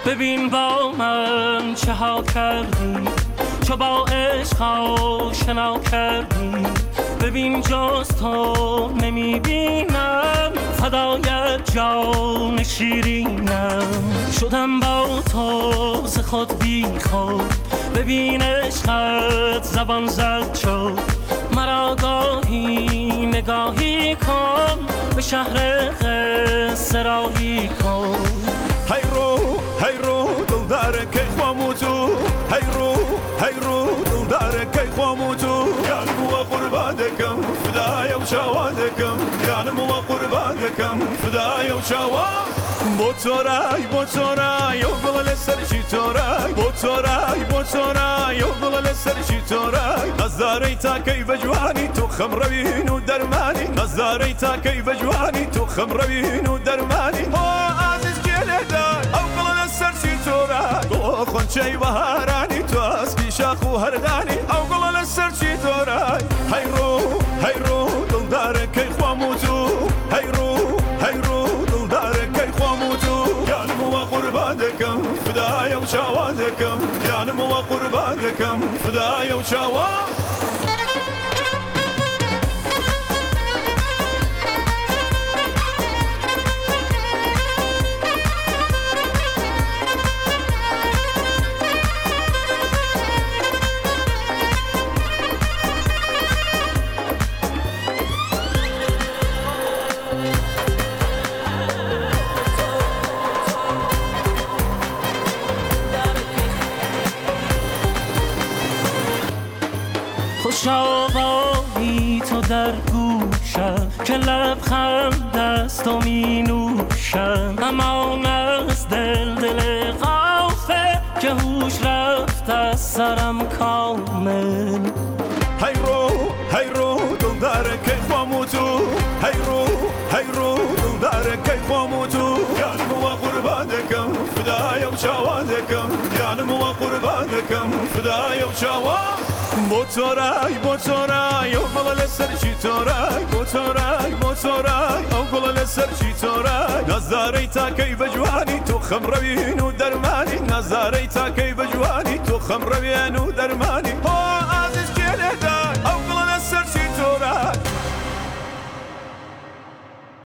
ببین با من چه ها کردی، چو با عشق آشنا کردی. ببین جز تو نمیبینم، فدایت جان شیرینم. شدم با تو ز خود بی خود، ببین عشقت زبان زد شد. مرا گاهی نگاهی کن، به شهر قصه راهی کن. هی رو دلدار کی خوامو تو، هی رو دلدار کی خوامو تو. جانم و قربانکم فدای و شوادکم، جانم و قربانکم فدای و شواد. بوتورای و گل سرشی تورای، بوتورای و گل سرشی تورای. نظری تا کی بجوانی تو خمروین و درمانی، نظری تا کی بجوانی تو خمروین و درمانی. عزیز گلدای او گل سرشی تورای، خونچه بهارانی تو اسکی شاخ و هردانی. او گل سرشی تورای. هی رو دلدار کی خوامو تو، هی رو دلدار کی خوامو تو. جانم و قربانکم فدای و شوادکم، جانم و قربانکم فدای و شواد. خوش آوایی تو در گوشم، که لبخند است و می نوشم. امان از دل غافل، که هوش رفت از سرم کامل. هی رو دلدار کی خوامو تو، هی رو دلدار کی خوامو تو. جانم و قربانکم فدای و شوادکم، جانم و قربانکم فدای و شواد. بوتورای و گل سرشی تورای، بوتورای و گل سرشی تورای. نظری تا کی بجوانی تو خمروین و درمانی، نظری تا کی بجوانی تو خمروین و درمانی.